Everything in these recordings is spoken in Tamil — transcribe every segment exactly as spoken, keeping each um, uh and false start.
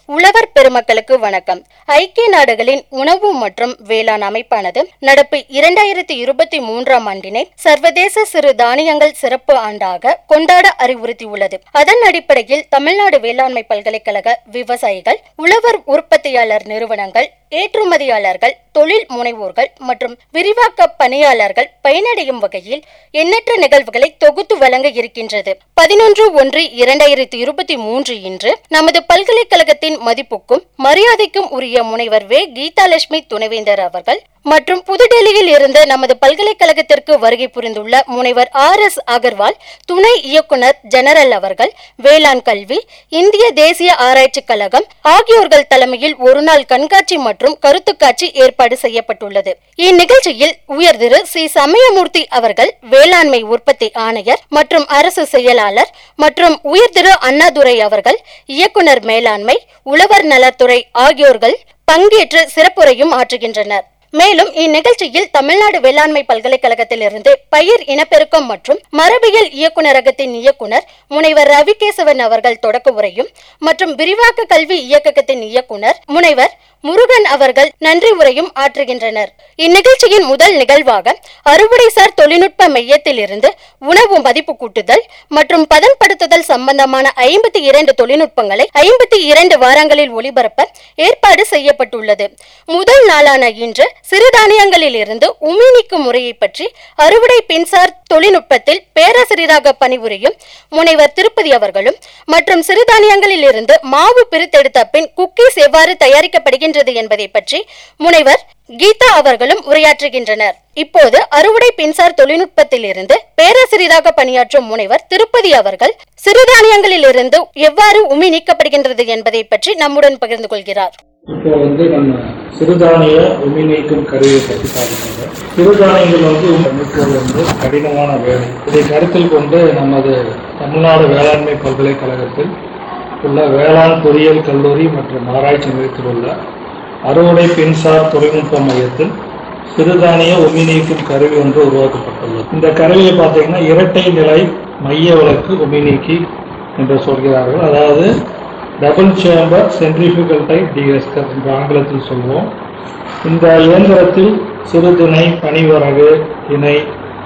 உழவர் பெருமக்களுக்கு வணக்கம். ஐக்கிய நாடுகளின் உணவு மற்றும் வேளாண் அமைப்பானது நடப்பு இரண்டாயிரத்தி இருபத்தி மூன்றாம் ஆண்டினை சர்வதேச சிறு தானியங்கள் சிறப்பு ஆண்டாக கொண்டாட அறிவுறுத்தியுள்ளது. அதன் அடிப்படையில் தமிழ்நாடு வேளாண்மை பல்கலைக்கழக விவசாயிகள், உழவர் உற்பத்தியாளர் நிறுவனங்கள், ஏற்றுமதியாளர்கள், தொழில் முனைவோர்கள் மற்றும் விரிவாக்க பணியாளர்கள் பயனடையும் வகையில் எண்ணற்ற நிகழ்வுகளை தொகுத்து வழங்க இருக்கின்றது. பதினொன்று ஒன்று இரண்டாயிரத்தி இருபத்தி மூன்று இன்று நமது பல்கலைக்கழகத்தின் மதிப்புக்கும் மரியாதைக்கும் உரிய முனைவர் வே கீதாலட்சுமி துணைவேந்தர் அவர்கள் மற்றும் புதுடெல்லியில் இருந்து நமது பல்கலைக்கழகத்திற்கு வருகை புரிந்துள்ள முனைவர் ஆர் எஸ் அகர்வால் துணை இயக்குனர் ஜெனரல் அவர்கள், வேளாண் கல்வி, இந்திய தேசிய ஆராய்ச்சி கழகம் ஆகியோர்கள் தலைமையில் ஒருநாள் கண்காட்சி மற்றும் கருத்து காட்சி ஏற்பாடு செய்யப்பட்டுள்ளது. இந்நிகழ்ச்சியில் உயர் திரு சி சமயமூர்த்தி அவர்கள், வேளாண்மை உற்பத்தி ஆணையர் மற்றும் அரசு செயலாளர் மற்றும் உயர் திரு அண்ணாதுரை அவர்கள், இயக்குனர் மேலாண்மை, உழவர் நலத்துறை ஆகியோர்கள் பங்கேற்று சிறப்புரையும் ஆற்றுகின்றனர். மேலும் இந்நிகழ்ச்சியில் தமிழ்நாடு வேளாண்மை பல்கலைக்கழகத்தில் இருந்து பயிர் இனப்பெருக்கம் மற்றும் மரபியல் இயக்குநரகத்தின் இயக்குனர் முனைவர் ரவிகேசவன் அவர்கள் தொடக்க உரையும் மற்றும் விரிவாக்க கல்வி இயக்ககத்தின் இயக்குனர் முனைவர் முருகன் அவர்கள் நன்றி உரையும் ஆற்றுகின்றனர். இந்நிகழ்ச்சியின் முதல் நிகழ்வாக அறுவடைசார் தொழில்நுட்ப மையத்தில் இருந்து உணவு மதிப்பு கூட்டுதல் மற்றும் பதன்படுத்துதல் சம்பந்தமான ஐம்பத்தி இரண்டு தொழில்நுட்பங்களை ஐம்பத்தி இரண்டு வாரங்களில் ஒளிபரப்ப ஏற்பாடு செய்யப்பட்டுள்ளது. முதல் நாளான இன்று சிறுதானியங்களில் இருந்து உமி நீக்கும் முறையை பற்றி அறுவடை பின்சார் தொழில்நுட்பத்தில் பேராசிரியராக பணிபுரியும் முனைவர் திருப்பதி அவர்களும் மற்றும் சிறுதானியங்களில் இருந்து மாவு பிரித்தெடுத்த பின் குக்கீஸ் எவ்வாறு தயாரிக்கப்படுகின்றது என்பதை பற்றி முனைவர் கீதா அவர்களும் உரையாற்றுகின்றனர். இப்போது அறுவடை பின்சார் தொழில்நுட்பத்தில் இருந்து பேராசிரியராக பணியாற்றும் முனைவர் திருப்பதி அவர்கள் சிறுதானியங்களில் இருந்து எவ்வாறு உமி நீக்கப்படுகின்றது என்பதை பற்றி நம்முடன் பகிர்ந்து கொள்கிறார். இப்போ வந்து நம்ம சிறுதானிய உமி நீக்கும் கருவியை பற்றி பார்க்கணும். சிறுதானியங்கள் வந்து நீக்குவது வந்து கடினமான வேலை. இதை கருத்தில் கொண்டு நமது தமிழ்நாடு வேளாண்மை பல்கலைக்கழகத்தில் உள்ள வேளாண் பொறியியல் கல்லூரி மற்றும் ஆராய்ச்சி நிலையத்தில் உள்ள அறுவடை பின்சார் தொழில்நுட்ப மையத்தில் சிறுதானிய உமி நீக்கும் கருவி ஒன்று உருவாக்கப்பட்டுள்ளது. இந்த கருவியை பார்த்தீங்கன்னா இரட்டை நிலை மைய விளக்கு உமி நீக்கி என்று சொல்கிறார்கள். அதாவது டபுள் சேம்பர் சென்ட்ரிஃபியூகல் டைப் டிஎஸ்கர் என்ற ஆங்கிலத்தில் சொல்வோம். இந்த இயந்திரத்தில் சிறுதிணை, பனிவரகு, திணை,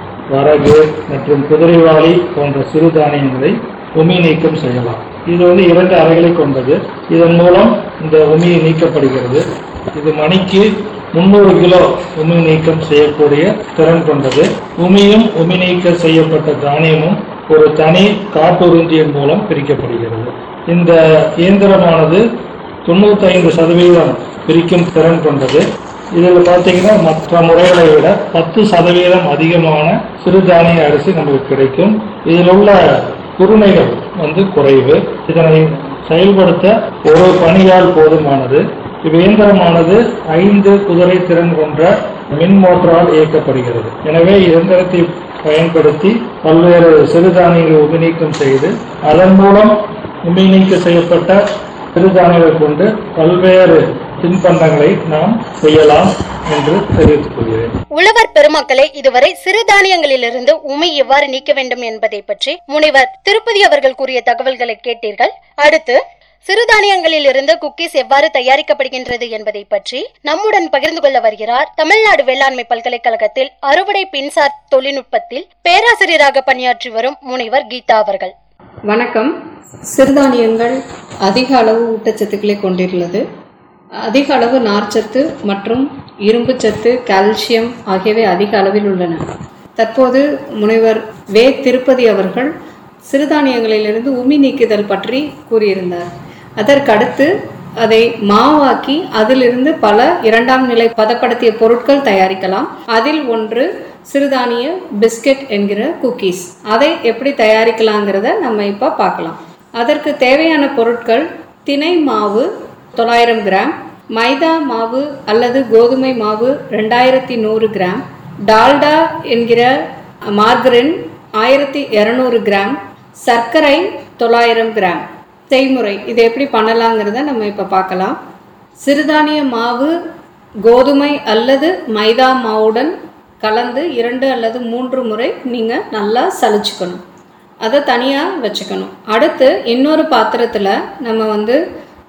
வரகு மற்றும் குதிரைவாளி போன்ற சிறுதானியங்களை உமி நீக்கம் செய்யலாம். இது வந்து இரண்டு அறைகளை கொண்டது. இதன் மூலம் இந்த உமி நீக்கப்படுகிறது. இது மணிக்கு முன்னூறு கிலோ உமி நீக்கம் செய்யக்கூடிய திறன் கொண்டது. உமியும் உமி நீக்க செய்யப்பட்ட தானியமும் ஒரு தனி காட்டுறுஞ்சியின் மூலம் பிரிக்கப்படுகிறது. இந்த இயந்திரமானது தொண்ணூத்தி ஐந்து சதவீதம் பிரிக்கும் திறன் கொண்டது. இதில் பார்த்தீங்கன்னா மற்ற முறைகளை விட பத்து சதவீதம் அதிகமான சிறுதானிய அரிசி நமக்கு கிடைக்கும். இதில் உள்ள குருணைகள் வந்து குறைவு. இதனை செயல்படுத்த ஒரு பணியால் போதுமானது. இவ்வியந்திரமானது ஐந்து குதிரை திறன் கொண்ட மின் மோட்டரால் இயக்கப்படுகிறது. எனவே இயந்திரத்தை பயன்படுத்தி பல்வேறு சிறுதானியங்களை உமி நீக்கம் செய்து அதன் மூலம் உமி நீக்க செய்யப்பட்ட சிறுதானியங்கள் கொண்டு பல்வேறு தின்பண்டங்களை நாம் செய்யலாம் என்று தெரிவித்துக் கொள்கிறேன். உழவர் பெருமக்களை, இதுவரை சிறுதானியங்களிலிருந்து உமி எவ்வாறு நீக்க வேண்டும் என்பதை பற்றி முனைவர் திருப்பதி அவர்கள் கூறிய தகவல்களை கேட்டீர்கள். அடுத்து சிறுதானியங்களில் இருந்து குக்கீஸ் எவ்வாறு தயாரிக்கப்படுகின்றது என்பதை பற்றி நம்முடன் பகிர்ந்து கொள்ள வருகிறார் தமிழ்நாடு வேளாண்மை பல்கலைக்கழகத்தில் அறுவடை பின்சார் தொழில்நுட்பத்தில் பேராசிரியராக பணியாற்றி வரும் முனைவர் கீதா அவர்கள். வணக்கம். சிறுதானியங்கள் அதிக அளவு ஊட்டச்சத்துக்களை கொண்டுள்ளது. அதிக அளவு நார்ச்சத்து மற்றும் இரும்பு சத்து, கால்சியம் ஆகியவை அதிக அளவில் உள்ளன. தற்போது முனைவர் வே திருப்பதி அவர்கள் சிறுதானியங்களிலிருந்து உமி நீக்குதல் பற்றி கூறியிருந்தார். அதற்கடுத்து அதை மாவாக்கி அதிலிருந்து பல இரண்டாம் நிலை பதப்படுத்திய பொருட்கள் தயாரிக்கலாம். அதில் ஒன்று சிறுதானிய பிஸ்கட் என்கிற குக்கீஸ். அதை எப்படி தயாரிக்கலாங்கிறத நம்ம இப்போ பார்க்கலாம். அதற்கு தேவையான பொருட்கள் திணை மாவு தொள்ளாயிரம் கிராம், மைதா மாவு அல்லது கோதுமை மாவு ரெண்டாயிரத்தி நூறு கிராம், டால்டா என்கிற மார்கரின் ஆயிரத்தி இரநூறு கிராம், சர்க்கரை தொள்ளாயிரம் கிராம். செய்முறை இது எப்படி பண்ணலாங்கிறத நம்ம இப்போ பார்க்கலாம். சிறுதானிய மாவு கோதுமை அல்லது மைதா மாவுடன் கலந்து இரண்டு அல்லது மூன்று முறை நீங்கள் நல்லா சலிச்சுக்கணும். அதை தனியாக வச்சுக்கணும். அடுத்து இன்னொரு பாத்திரத்தில் நம்ம வந்து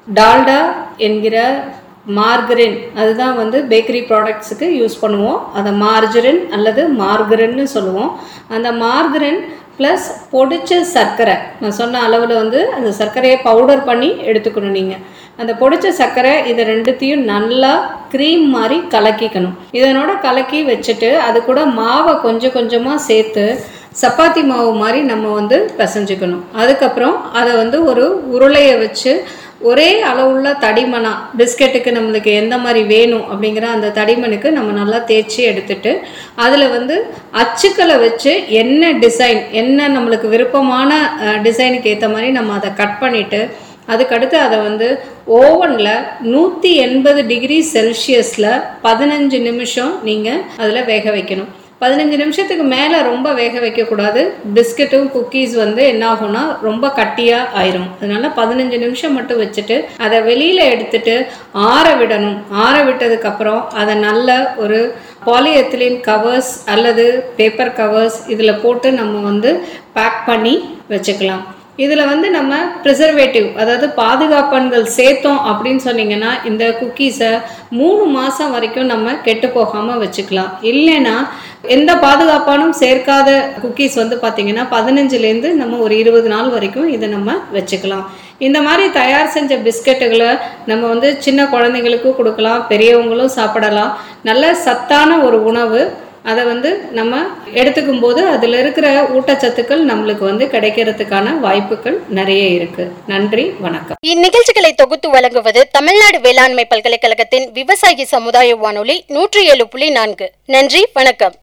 டால்டா என்கிற மார்கரின், அதுதான் வந்து பேக்கரி ப்ராடக்ட்ஸுக்கு யூஸ் பண்ணுவோம். அதை மார்ஜரின் அல்லது மார்கரின்னு சொல்லுவோம். அந்த மார்கரின் ப்ளஸ் பொடிச்ச சர்க்கரை, நான் சொன்ன அளவில் வந்து அந்த சர்க்கரையை பவுடர் பண்ணி எடுத்துக்கணும். நீங்கள் அந்த பொடிச்ச சர்க்கரை இதை ரெண்டுத்தையும் நல்லா க்ரீம் மாதிரி கலக்கிக்கணும். இதனோட கலக்கி வச்சுட்டு அது கூட மாவை கொஞ்சம் கொஞ்சமாக சேர்த்து சப்பாத்தி மாவு மாதிரி நம்ம வந்து பிசைஞ்சுக்கணும். அதுக்கப்புறம் அதை வந்து ஒரு உருளையை வச்சு ஒரே அளவுள்ள தடிமனா, பிஸ்கெட்டுக்கு நம்மளுக்கு எந்த மாதிரி வேணும் அப்படிங்கிற அந்த தடிமனுக்கு நம்ம நல்லா தேய்ச்சி எடுத்துட்டு அதில் வந்து அச்சுக்களை வச்சு என்ன டிசைன், என்ன நம்மளுக்கு விருப்பமான டிசைனுக்கு ஏற்ற மாதிரி நம்ம அதை கட் பண்ணிவிட்டு அதுக்கடுத்து அதை வந்து ஓவனில் நூற்றி எண்பது டிகிரி செல்சியஸில் பதினஞ்சு நிமிஷம் நீங்கள் அதில் வேக வைக்கணும். பதினஞ்சு நிமிஷத்துக்கு மேலே ரொம்ப வேக வைக்கக்கூடாது. பிஸ்கெட்டும் குக்கீஸ் வந்து என்ன ஆகும்னா ரொம்ப கட்டியாக ஆயிரும். அதனால பதினஞ்சு நிமிஷம் மட்டும் வச்சுட்டு அதை வெளியில் எடுத்துட்டு ஆற விடணும். ஆற விட்டதுக்கப்புறம் அதை நல்ல ஒரு பாலிஎத்திலீன் கவர்ஸ் அல்லது பேப்பர் கவர்ஸ் இதில் போட்டு நம்ம வந்து பேக் பண்ணி வச்சுக்கலாம். இதில் வந்து நம்ம ப்ரிசர்வேட்டிவ், அதாவது பாதுகாப்பன்கள் சேர்த்தோம் அப்படின்னு சொன்னிங்கன்னா இந்த குக்கீஸை மூணு மாதம் வரைக்கும் நம்ம கெட்டு போகாமல் வச்சுக்கலாம். இல்லைன்னா எந்த பாதுகாப்பானும் சேர்க்காத குக்கீஸ் வந்து பார்த்திங்கன்னா பதினஞ்சுலேருந்து நம்ம ஒரு இருபது நாள் வரைக்கும் இதை நம்ம வச்சுக்கலாம். இந்த மாதிரி தயார் செஞ்ச பிஸ்கெட்டுகளை நம்ம வந்து சின்ன குழந்தைங்களுக்கும் கொடுக்கலாம், பெரியவங்களும் சாப்பிடலாம். நல்ல சத்தான ஒரு உணவு. அதை வந்து நம்ம எடுத்துக்கும் போது அதில் இருக்கிற ஊட்டச்சத்துக்கள் நம்மளுக்கு வந்து கிடைக்கிறதுக்கான வாய்ப்புகள் நிறைய இருக்கு. நன்றி, வணக்கம். இந்நிகழ்ச்சிகளை தொகுத்து வழங்குவது தமிழ்நாடு வேளாண்மை பல்கலைக்கழகத்தின் விவசாயி சமுதாய வானொலி நூற்றி ஏழு புள்ளி நான்கு. நன்றி, வணக்கம்.